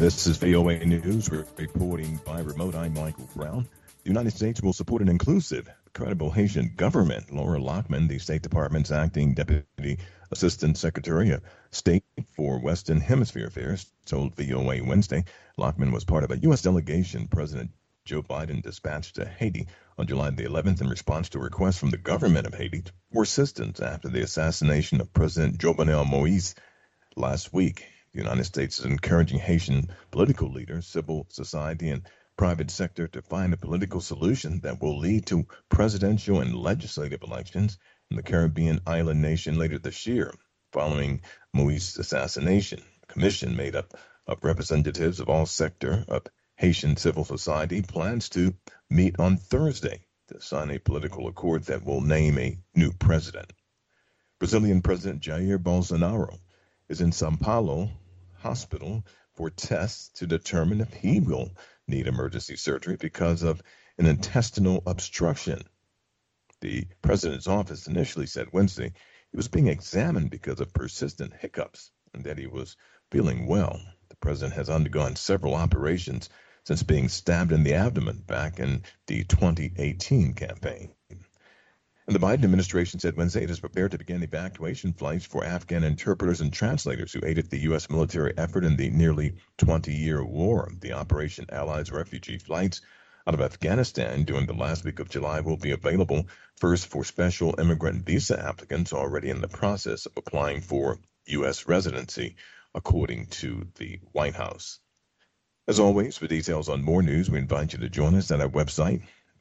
This is VOA News. We're reporting by remote. I'm Michael Brown. The United States will support an inclusive, credible Haitian government. Laura Lockman, the State Department's acting Deputy Assistant Secretary of State for Western Hemisphere Affairs, told VOA Wednesday. Lockman was part of a U.S. delegation President Joe Biden dispatched to Haiti on July the 11th in response to a request from the government of Haiti for assistance after the assassination of President Jovenel Moise last week. The United States is encouraging Haitian political leaders, civil society, and private sector to find a political solution that will lead to presidential and legislative elections in the Caribbean island nation later this year. Following Moise's assassination, a commission made up of representatives of all sectors of Haitian civil society plans to meet on Thursday to sign a political accord that will name a new president. Brazilian President Jair Bolsonaro is in Sao Paulo hospital for tests to determine if he will need emergency surgery because of an intestinal obstruction. The president's office initially said Wednesday he was being examined because of persistent hiccups and that he was feeling well. The president has undergone several operations since being stabbed in the abdomen back in the 2018 campaign. And the Biden administration said Wednesday it is prepared to begin evacuation flights for Afghan interpreters and translators who aided the U.S. military effort in the nearly 20-year war. The Operation Allies refugee flights out of Afghanistan during the last week of July will be available first for special immigrant visa applicants already in the process of applying for U.S. residency, according to the White House. As always, for details on more news, we invite you to join us at our website,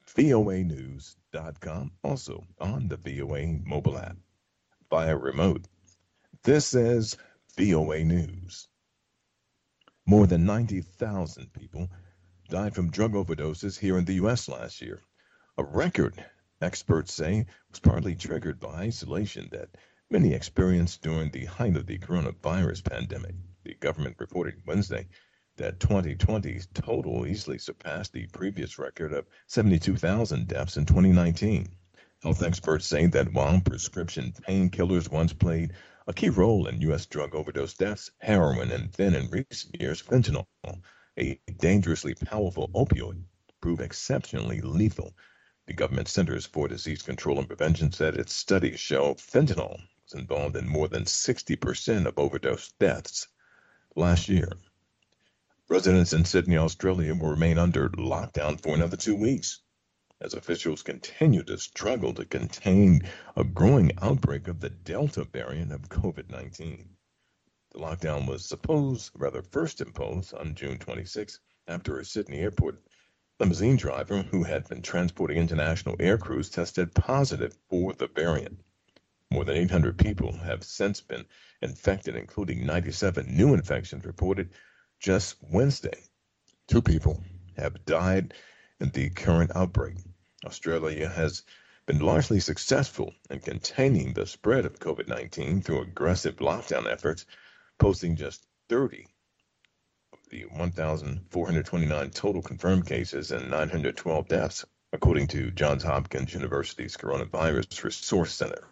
voanews.com, also on the VOA mobile app via remote. This is VOA News. More than 90,000 people died from drug overdoses here in the U.S. last year, a record experts say was partly triggered by isolation that many experienced during the height of the coronavirus pandemic. The government reported Wednesday that 2020's total easily surpassed the previous record of 72,000 deaths in 2019. Health experts say that while prescription painkillers once played a key role in U.S. drug overdose deaths, heroin and then in recent years, fentanyl, a dangerously powerful opioid, proved exceptionally lethal. The government Centers for Disease Control and Prevention said its studies show fentanyl was involved in more than 60% of overdose deaths last year. Residents in Sydney, Australia will remain under lockdown for another 2 weeks as officials continue to struggle to contain a growing outbreak of the Delta variant of COVID-19. The lockdown was first imposed on June 26 after a Sydney airport limousine driver who had been transporting international air crews tested positive for the variant. More than 800 people have since been infected, including 97 new infections reported just Wednesday. 2 people have died in the current outbreak. Australia has been largely successful in containing the spread of COVID-19 through aggressive lockdown efforts, posting just 30 of the 1,429 total confirmed cases and 912 deaths, according to Johns Hopkins University's Coronavirus Resource Center.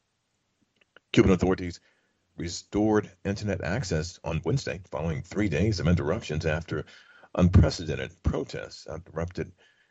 Cuban authorities restored internet access on Wednesday following 3 days of interruptions after unprecedented protests erupted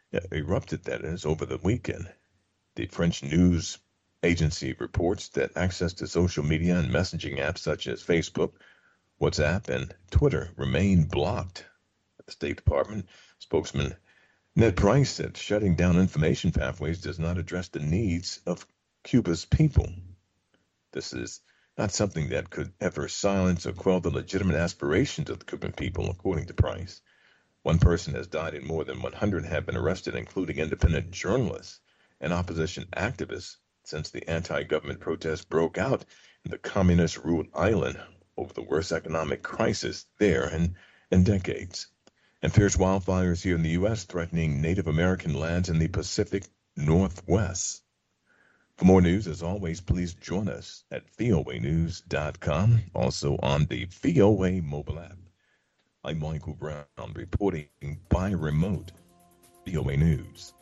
over the weekend. The French news agency reports that access to social media and messaging apps such as Facebook, WhatsApp, and Twitter remain blocked. The State Department spokesman Ned Price said shutting down information pathways does not address the needs of Cuba's people. This is not something that could ever silence or quell the legitimate aspirations of the Cuban people, according to Price. One person has died and more than 100 have been arrested, including independent journalists and opposition activists, since the anti-government protests broke out in the communist-ruled island over the worst economic crisis there in decades. And fierce wildfires here in the U.S. threatening Native American lands in the Pacific Northwest. For more news, as always, please join us at voanews.com, also on the VOA mobile app. I'm Michael Brown, reporting by remote, VOA News.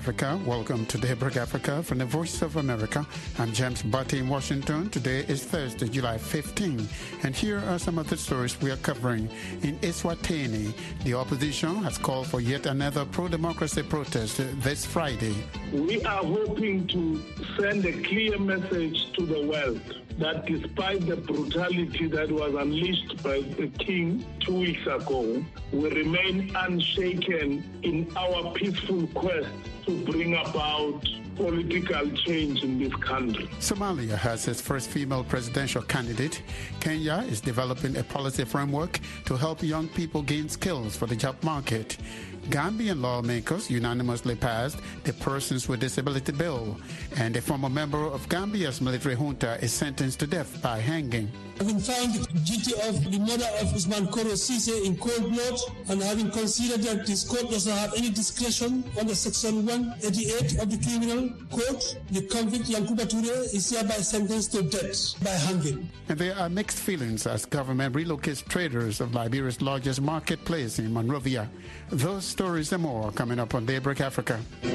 Africa. Welcome to Daybreak Africa from the Voice of America. I'm James Butte in Washington. Today is Thursday, July 15, and here are some of the stories we are covering. In Eswatini, the opposition has called for yet another pro-democracy protest this Friday. We are hoping to send a clear message to the world that despite the brutality that was unleashed by the king 2 weeks ago, we remain unshaken in our peaceful quest to bring about political change in this country. Somalia has its first female presidential candidate. Kenya is developing a policy framework to help young people gain skills for the job market. Gambian lawmakers unanimously passed the Persons with Disability Bill, and a former member of Gambia's military junta is sentenced to death by hanging. Having found guilty of the murder of Usman Koro Sise in cold blood, and having considered that this court does not have any discretion under Section 188 of the Criminal Code, the convict Yankuba Ture is hereby sentenced to death by hanging. And there are mixed feelings as government relocates traders of Liberia's largest marketplace in Monrovia. Those stories and more coming up on Daybreak Africa.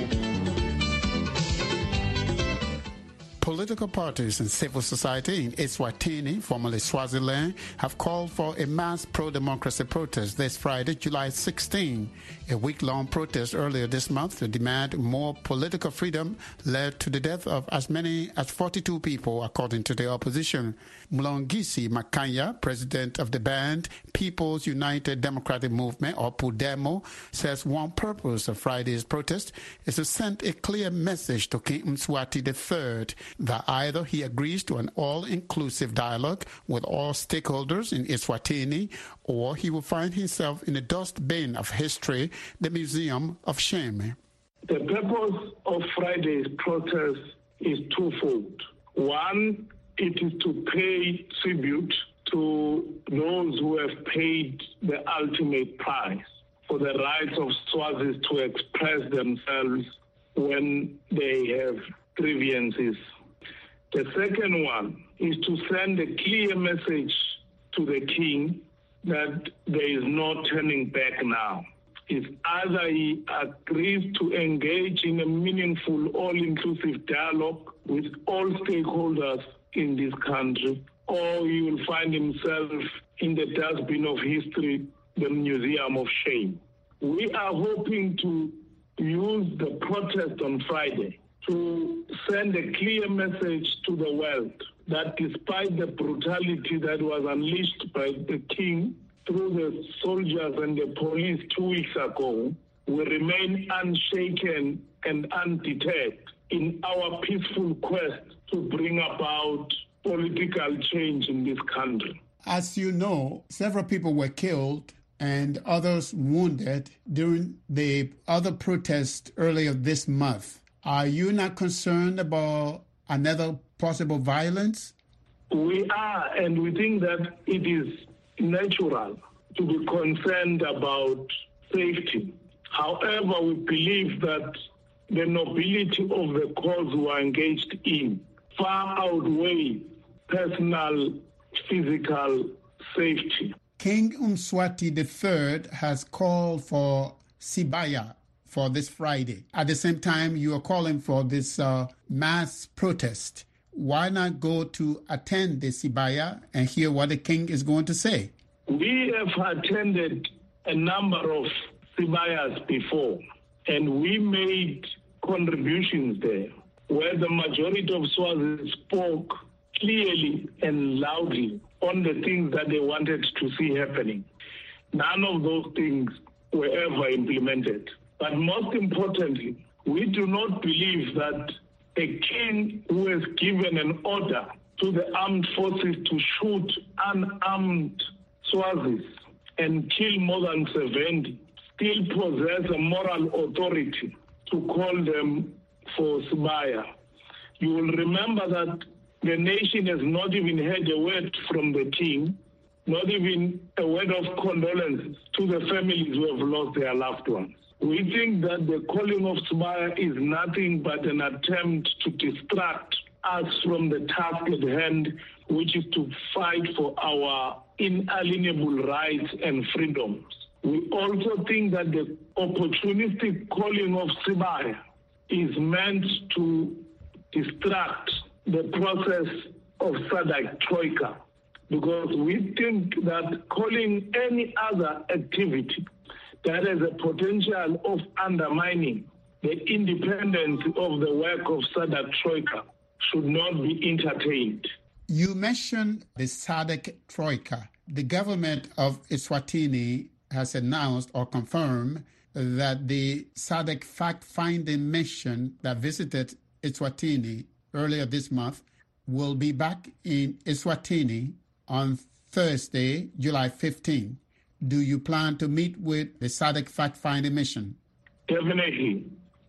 Political parties and civil society in Eswatini, formerly Swaziland, have called for a mass pro-democracy protest this Friday, July 16. A week-long protest earlier this month to demand more political freedom led to the death of as many as 42 people, according to the opposition. Mlongisi Makanya, president of the band People's United Democratic Movement, or PUDEMO, says one purpose of Friday's protest is to send a clear message to King Mswati III that either he agrees to an all-inclusive dialogue with all stakeholders in Eswatini, or he will find himself in the dustbin of history, the Museum of Shame. The purpose of Friday's protest is twofold. One, it is to pay tribute to those who have paid the ultimate price for the rights of Swazis to express themselves when they have grievances. The second one is to send a clear message to the king that there is no turning back now. It's either he agrees to engage in a meaningful, all-inclusive dialogue with all stakeholders in this country, or he will find himself in the dustbin of history, the Museum of Shame. We are hoping to use the protest on Friday to send a clear message to the world that despite the brutality that was unleashed by the king through the soldiers and the police 2 weeks ago, we remain unshaken and undeterred in our peaceful quest to bring about political change in this country. As you know, several people were killed and others wounded during the other protest earlier this month. Are you not concerned about another possible violence? We are, and we think that it is natural to be concerned about safety. However, we believe that the nobility of the cause we are engaged in far outweigh personal, physical safety. King Mswati III has called for Sibaya for this Friday. At the same time, you are calling for this mass protest. Why not go to attend the Sibaya and hear what the king is going to say? We have attended a number of Sibayas before, and we made contributions there where the majority of Swazis spoke clearly and loudly on the things that they wanted to see happening. None of those things were ever implemented. But most importantly, we do not believe that a king who has given an order to the armed forces to shoot unarmed Swazis and kill more than 70 still possess a moral authority to call them for Sibaya. You will remember that the nation has not even heard a word from the king, not even a word of condolence to the families who have lost their loved ones. We think that the calling of Sibaya is nothing but an attempt to distract us from the task at hand, which is to fight for our inalienable rights and freedoms. We also think that the opportunistic calling of Sibaya is meant to distract the process of SADC Troika, because we think that calling any other activity that has a potential of undermining the independence of the work of SADC Troika should not be entertained. You mentioned the SADC Troika. The government of Eswatini has announced or confirmed that the SADC fact-finding mission that visited Eswatini earlier this month will be back in Eswatini on Thursday, July 15. Do you plan to meet with the SADC fact-finding mission? Definitely.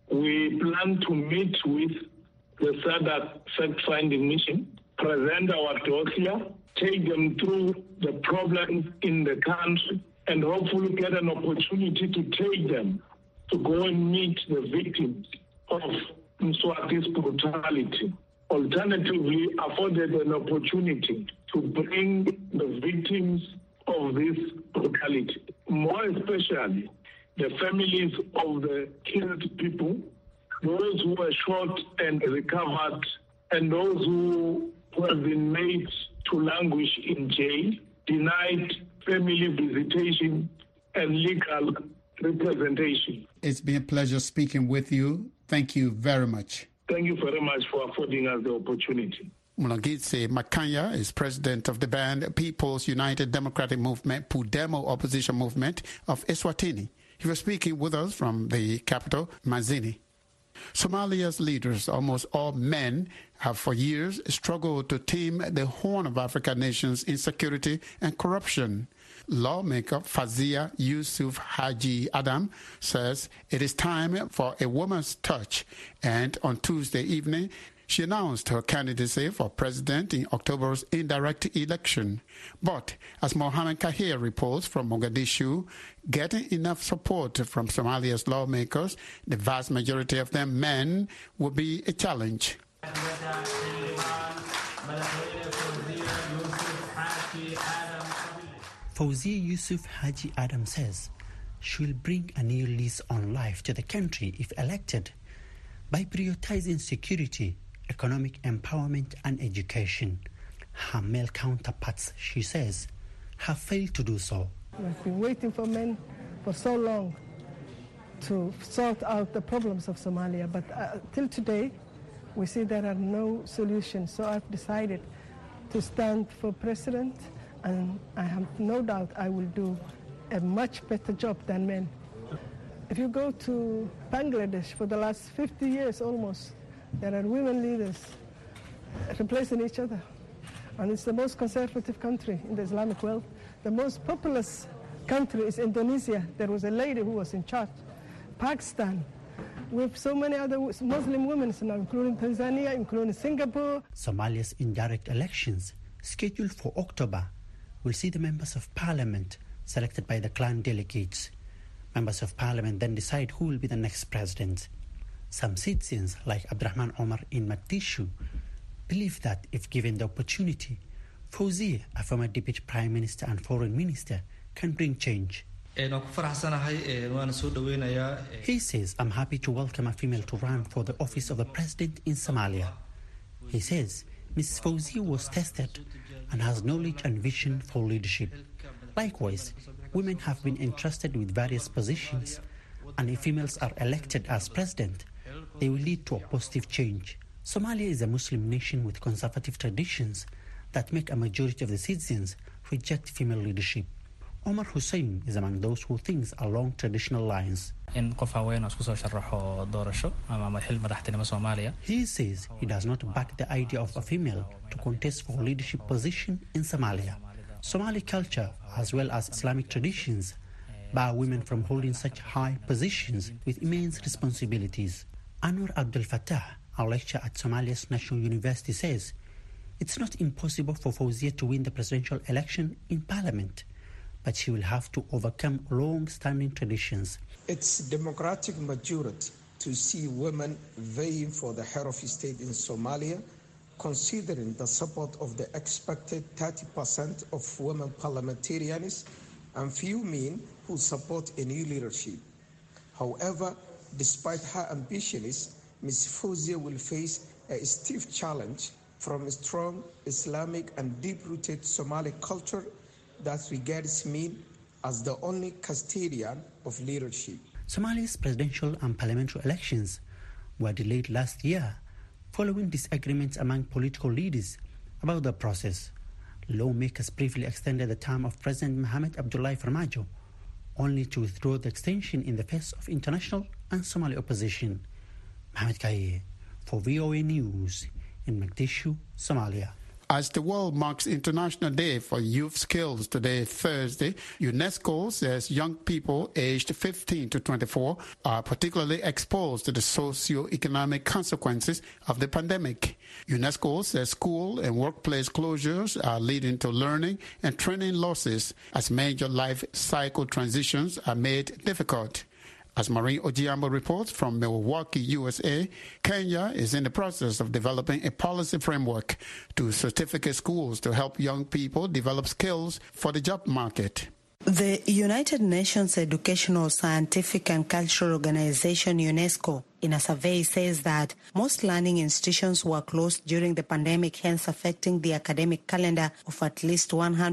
We plan to meet with the SADC fact-finding mission, present our dossier, take them through the problems in the country, and hopefully get an opportunity to take them to go and meet the victims of Mswati's brutality. Alternatively, afforded an opportunity to bring the victims of this brutality, more especially the families of the killed people, those who were shot and recovered, and those who have been made to languish in jail, denied family visitation and legal representation. It's been a pleasure speaking with you. Thank you very much. Thank you very much for affording us the opportunity. Mulangise Makanya is president of the band People's United Democratic Movement, PUDEMO opposition movement of Eswatini. He was speaking with us from the capital, Mazini. Somalia's leaders, almost all men, have for years struggled to tame the Horn of Africa nations' insecurity and corruption. Lawmaker Fawzia Yusuf Haji Adam says it is time for a woman's touch, and on Tuesday evening, she announced her candidacy for president in October's indirect election. But, as Mohammed Kahir reports from Mogadishu, getting enough support from Somalia's lawmakers, the vast majority of them men, will be a challenge. Fawzia Yusuf Haji Adam says she will bring a new lease on life to the country if elected by prioritizing security, economic empowerment and education. Her male counterparts, she says, have failed to do so. We've been waiting for men for so long to sort out the problems of Somalia, but till today we see there are no solutions. So I've decided to stand for president, and I have no doubt I will do a much better job than men. If you go to Bangladesh for the last 50 years almost, there are women leaders replacing each other. And it's the most conservative country in the Islamic world. The most populous country is Indonesia. There was a lady who was in charge. Pakistan, with so many other Muslim women now, including Tanzania, including Singapore. Somalia's indirect elections, scheduled for October, will see the members of parliament selected by the clan delegates. Members of parliament then decide who will be the next president. Some citizens, like Abdurrahman Omar in Mogadishu, believe that if given the opportunity, Fawzia, a former deputy prime minister and foreign minister, can bring change. He says, I'm happy to welcome a female to run for the office of the president in Somalia. He says, Ms. Fawzia was tested and has knowledge and vision for leadership. Likewise, women have been entrusted with various positions, and if females are elected as president, they will lead to a positive change. Somalia is a Muslim nation with conservative traditions that make a majority of the citizens reject female leadership. Omar Hussein is among those who thinks along traditional lines. He says he does not back the idea of a female to contest for leadership position in Somalia. Somali culture, as well as Islamic traditions, bar women from holding such high positions with immense responsibilities. Anwar Abdel Fattah, a lecturer at Somalia's National University, says it's not impossible for Fawzia to win the presidential election in parliament, but she will have to overcome long-standing traditions. It's democratic majority to see women vying for the head of state in Somalia, considering the support of the expected 30% of women parliamentarians and few men who support a new leadership. However, despite her ambitions, Ms. Fawzia will face a stiff challenge from a strong Islamic and deep-rooted Somali culture that regards me as the only custodian of leadership. Somalia's presidential and parliamentary elections were delayed last year following disagreements among political leaders about the process. Lawmakers briefly extended the term of President Mohamed Abdullahi Farmajo, only to withdraw the extension in the face of international and Somali opposition. Mohamed Kaye for VOA News in Mogadishu, Somalia. As the world marks International Day for Youth Skills today, Thursday, UNESCO says young people aged 15 to 24 are particularly exposed to the socio-economic consequences of the pandemic. UNESCO says school and workplace closures are leading to learning and training losses as major life cycle transitions are made difficult. As Maureen Ojiambo reports from Milwaukee, USA, Kenya is in the process of developing a policy framework to certificate schools to help young people develop skills for the job market. The United Nations Educational, Scientific and Cultural Organization, UNESCO, in a survey says that most learning institutions were closed during the pandemic, hence affecting the academic calendar of at least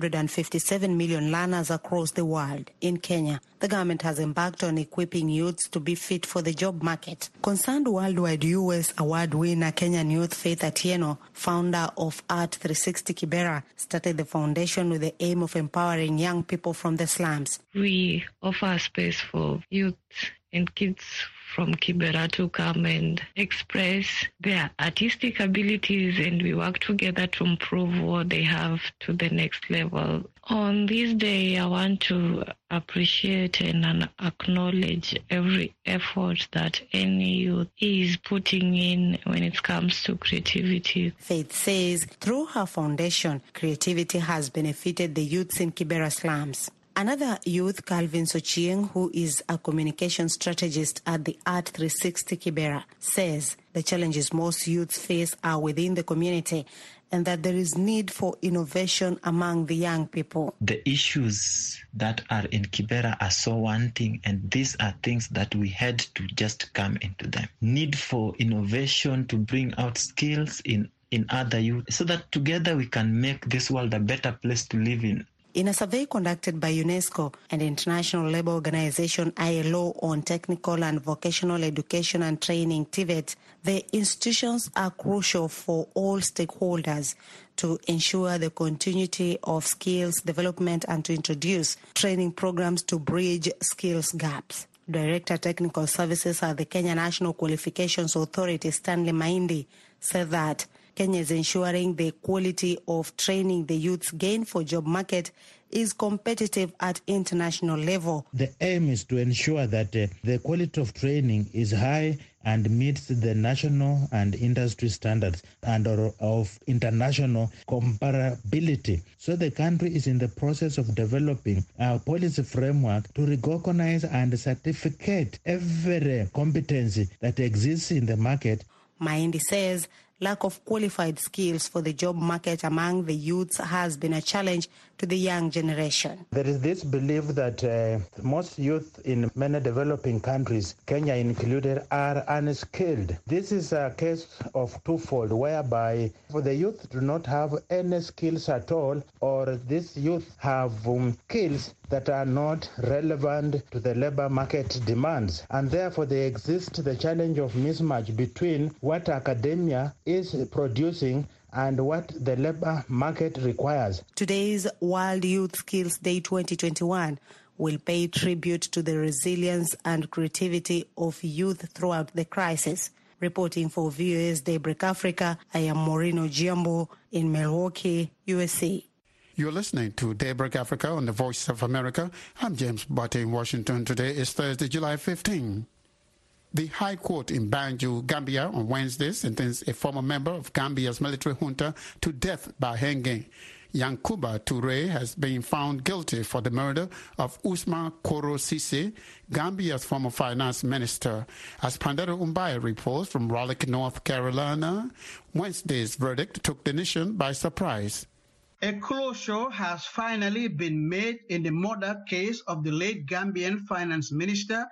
157 million learners across the world. In Kenya, the government has embarked on equipping youths to be fit for the job market. Concerned worldwide US award winner Kenyan youth Faith Atieno, founder of Art 360 Kibera, started the foundation with the aim of empowering young people from the slums. We offer a space for youth and kids from Kibera to come and express their artistic abilities, and we work together to improve what they have to the next level. On this day, I want to appreciate and acknowledge every effort that any youth is putting in when it comes to creativity. Faith says through her foundation, creativity has benefited the youths in Kibera slums. Another youth, Calvin Sochieng, who is a communication strategist at the Art 360 Kibera, says the challenges most youths face are within the community and that there is need for innovation among the young people. The issues that are in Kibera are so wanting, and these are things that we had to just come into them. Need for innovation to bring out skills in other youth so that together we can make this world a better place to live in. In a survey conducted by UNESCO and International Labour Organization ILO on technical and vocational education and training, TVET, the institutions are crucial for all stakeholders to ensure the continuity of skills development and to introduce training programs to bridge skills gaps. Director Technical Services at the Kenya National Qualifications Authority, Stanley Maindi, said that Kenya is ensuring the quality of training the youths gain for job market is competitive at international level. The aim is to ensure that the quality of training is high and meets the national and industry standards and of international comparability. So the country is in the process of developing a policy framework to recognize and certificate every competency that exists in the market. Maindi says lack of qualified skills for the job market among the youths has been a challenge to the young generation. There is this belief that most youth in many developing countries, Kenya included, are unskilled. This is a case of twofold, whereby the youth do not have any skills at all, or these youth have skills that are not relevant to the labor market demands. And therefore there exists the challenge of mismatch between what academia is producing and what the labor market requires. Today's World Youth Skills Day 2021 will pay tribute to the resilience and creativity of youth throughout the crisis. Reporting for VOA's Daybreak Africa, I am Maureen Ojiambo in Milwaukee, USA. You're listening to Daybreak Africa on the Voice of America. I'm James Butte in Washington. Today is Thursday, July 15. The High Court in Banjul, Gambia, on Wednesday sentenced a former member of Gambia's military junta to death by hanging. Yankuba Toure has been found guilty for the murder of Ousmane Koro Cisse, Gambia's former finance minister. As Pandera Umbaya reports from Raleigh, North Carolina, Wednesday's verdict took the nation by surprise. A closure has finally been made in the murder case of the late Gambian finance minister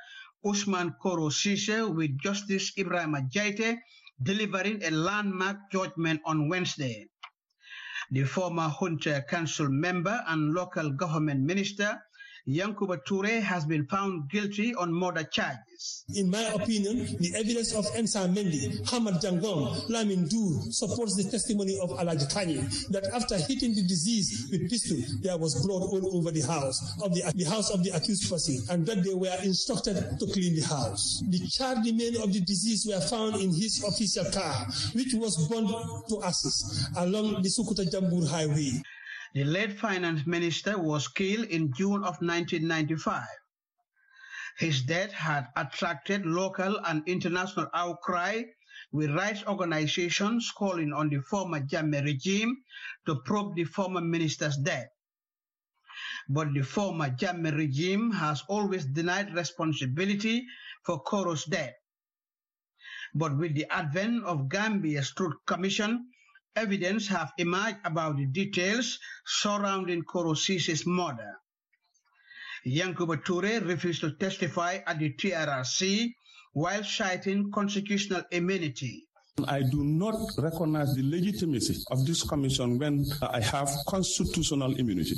Ousmane Koro Cisse with Justice Ibrahima Jaiteh delivering a landmark judgment on Wednesday. The former Hunter Council member and local government minister, Yankuba Toure, has been found guilty on murder charges. In my opinion, the evidence of Ensa Mendy, Hamad Jangong, Lamin Dur supports the testimony of Alaji Kanye that after hitting the deceased with pistol, there was blood all over the house of the accused person, and that they were instructed to clean the house. The charred remains of the deceased were found in his official car, which was burned to ashes along the Sukuta Jambur Highway. The late finance minister was killed in June of 1995. His death had attracted local and international outcry, with rights organizations calling on the former Jammeh regime to probe the former minister's death. But the former Jammeh regime has always denied responsibility for Koro's death. But with the advent of Gambia's Truth Commission, evidence have emerged about the details surrounding Koro Cisse's murder. Yankuba Toure refused to testify at the TRRC while citing constitutional immunity. I do not recognize the legitimacy of this commission when I have constitutional immunity.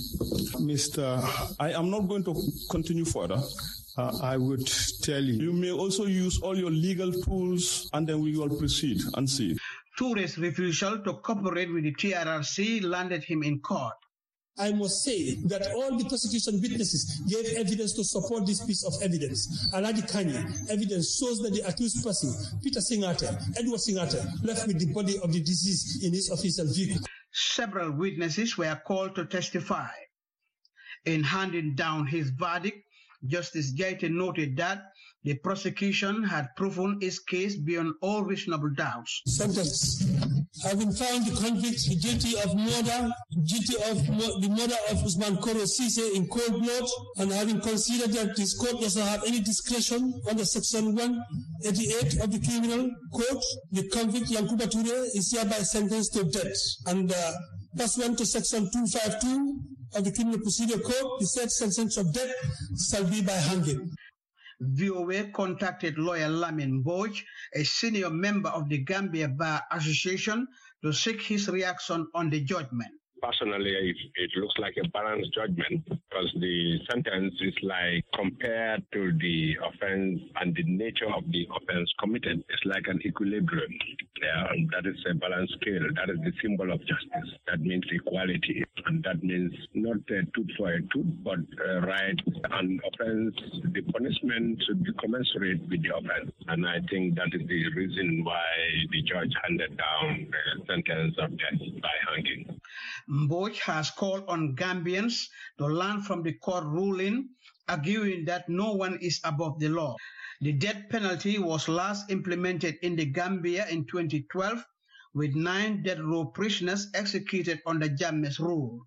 I am not going to continue further. I would tell you, you may also use all your legal tools and then we will proceed and see. Toure's refusal to cooperate with the TRRC landed him in court. I must say that all the prosecution witnesses gave evidence to support this piece of evidence. Aladi Kanye, evidence shows that the accused person, Peter Singate, Edward Singate, left with the body of the deceased in his official vehicle. Several witnesses were called to testify. In handing down his verdict, Justice Jaiteh noted that the prosecution had proven its case beyond all reasonable doubts. Sentence. Having found the convict guilty of murder, guilty of the murder of Ousmane Koro Cisse in cold blood, and having considered that this court does not have any discretion under Section 188 of the Criminal Code, the convict Yankuba Toure is hereby sentenced to death. And pursuant to Section 252 of the Criminal Procedure Code, the said sentence of death shall be by hanging. VOA contacted lawyer Lamin Boj, a senior member of the Gambia Bar Association, to seek his reaction on the judgment. Personally, it looks like a balanced judgment because the sentence is like compared to the offense and the nature of the offense committed. It's like an equilibrium. That is a balanced scale. That is the symbol of justice. That means equality. And that means not a tooth for a tooth, but right and offense. The punishment should be commensurate with the offense. And I think that is the reason why the judge handed down the sentence of death by hanging. Mboj has called on Gambians to learn from the court ruling, arguing that no one is above the law. The death penalty was last implemented in the Gambia in 2012, with 9 death row prisoners executed under Jammeh's rule.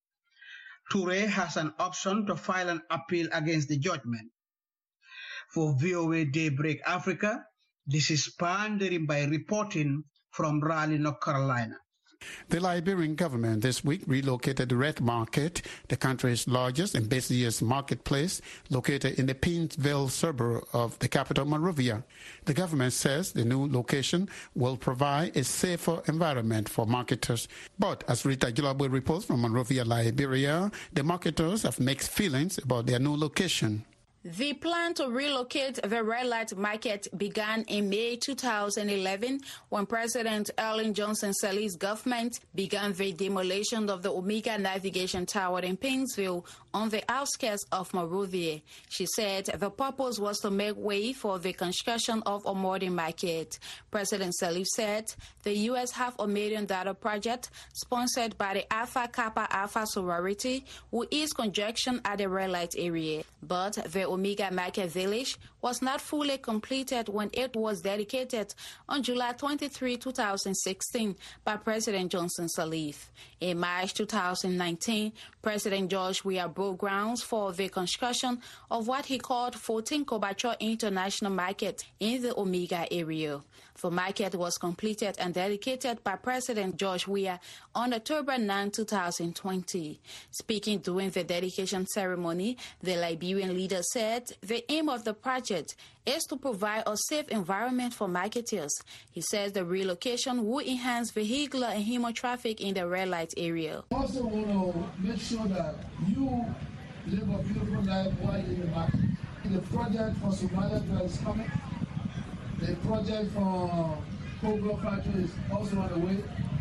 Toure has an option to file an appeal against the judgment. For VOA Daybreak Africa, this is Pandering by reporting from Raleigh, North Carolina. The Liberian government this week relocated the Red Market, the country's largest and busiest marketplace, located in the Painesville suburb of the capital, Monrovia. The government says the new location will provide a safer environment for marketers. But as Rita Gilabwe reports from Monrovia, Liberia, the marketers have mixed feelings about their new location. The plan to relocate the Red Light Market began in May 2011 when President Ellen Johnson Sirleaf's government began the demolition of the Omega Navigation Tower in Painesville on the outskirts of Monrovia. She said the purpose was to make way for the construction of a modern market. President Sirleaf said the U.S. have $1 million project sponsored by the Alpha Kappa Alpha sorority will ease congestion at the Red Light area. But the Omega Market Village was not fully completed when it was dedicated on July 23, 2016 by President Johnson Sirleaf. In March 2019, President George Weah broke grounds for the construction of what he called 14 Kobacho International Market in the Omega area. The market was completed and dedicated by President George Weah on October 9, 2020. Speaking during the dedication ceremony, the Liberian leader said said the aim of the project is to provide a safe environment for marketers. He says the relocation will enhance vehicular and human traffic in the red light area. I also want to make sure that you live a beautiful life while in the market. The project for Somalia is coming. The project for Cobra Factory is also on the way.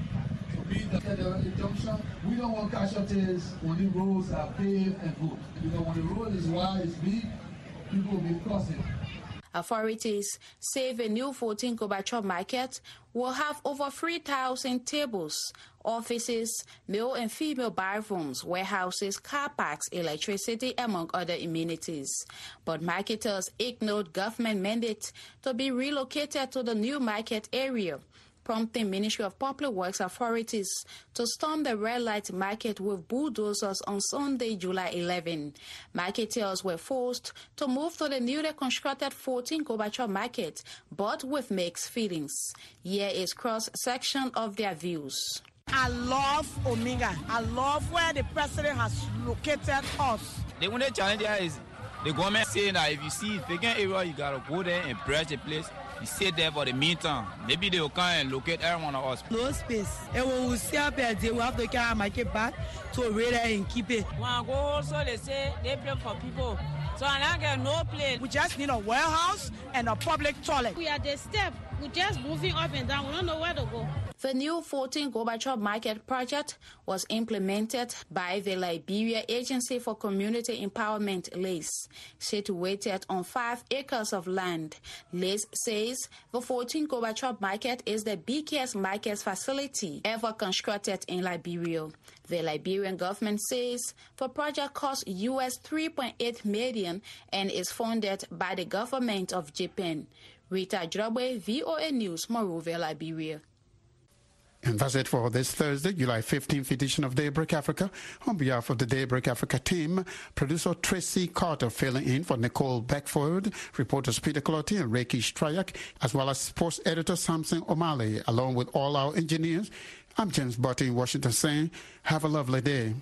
The junction. We don't want casualties when the roads are paved and good. Because when the road is wide, it's big, people will be crossing. Authorities say the new 14 Gorbachev market will have over 3,000 tables, offices, male and female bathrooms, warehouses, car parks, electricity, among other amenities. But marketers ignored government mandate to be relocated to the new market area, prompting Ministry of Public Works authorities to storm the red light market with bulldozers on Sunday, July 11. Marketers were forced to move to the newly constructed 14 Gorbachev market, but with mixed feelings. Here is cross-section of their views. I love Omega. I love where the president has located us. The only challenge here is the government saying that if you see vacant area, you gotta go there and press the place. You sit there for the meantime. Maybe they will come and locate every one of us. No space. And when we see up there, they will have to carry our market back to read it and keep it. When I go also, they say they play for people. So I don't get no place. We just need a warehouse and a public toilet. We are the step. We're just moving up and down. We don't know where to go. The new 14 Gorbachev Market project was implemented by the Liberia Agency for Community Empowerment, LACE, situated on 5 acres of land. LACE says the 14 Gorbachev Market is the biggest market facility ever constructed in Liberia. The Liberian government says the project cost US $3.8 million and is funded by the government of Japan. Rita Drabwe, VOA News, Monrovia, Liberia. And that's it for this Thursday, July 15th edition of Daybreak Africa. On behalf of the Daybreak Africa team, producer Tracy Carter filling in for Nicole Beckford, reporters Peter Clotti and Reiki Strayak, as well as sports editor Samson O'Malley, along with all our engineers. I'm James Butty in Washington saying, have a lovely day.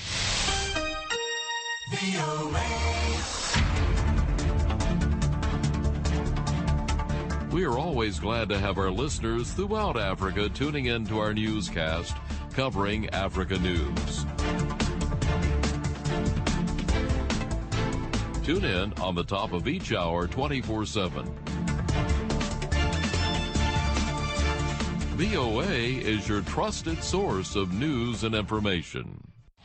We are always glad to have our listeners throughout Africa tuning in to our newscast covering Africa news. Tune in on the top of each hour 24/7. VOA is your trusted source of news and information.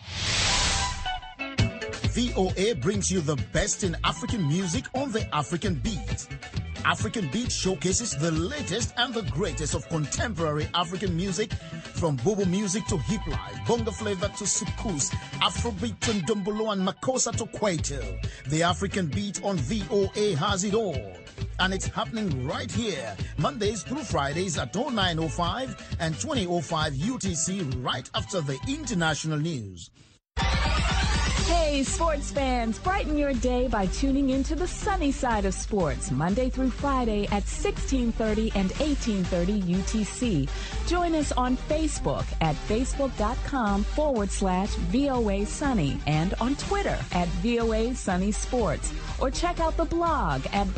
VOA brings you the best in African music on the African Beat. African Beat showcases the latest and the greatest of contemporary African music, from Bobo music to hip life, bongo flavor to soukous, Afrobeat to ndombolo and makossa to kwaito. The African Beat on VOA has it all. And it's happening right here, Mondays through Fridays at 09:05 and 20:05 UTC, right after the international news. Hey, sports fans, brighten your day by tuning into the sunny side of sports, Monday through Friday at 16:30 and 18:30 UTC. Join us on Facebook at facebook.com/VOA Sunny and on Twitter at VOA Sunny Sports. Or check out the blog at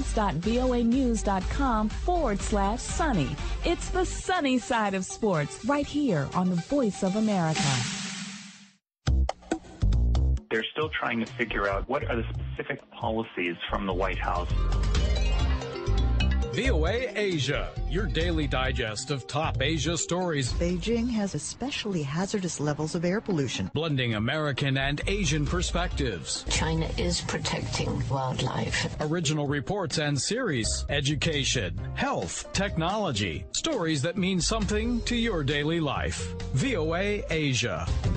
blogs.voanews.com/sunny. It's the sunny side of sports right here on the Voice of America. They're still trying to figure out what are the specific policies from the White House. VOA Asia, your daily digest of top Asia stories. Beijing has especially hazardous levels of air pollution. Blending American and Asian perspectives. China is protecting wildlife. Original reports and series. Education, health, technology. Stories that mean something to your daily life. VOA Asia.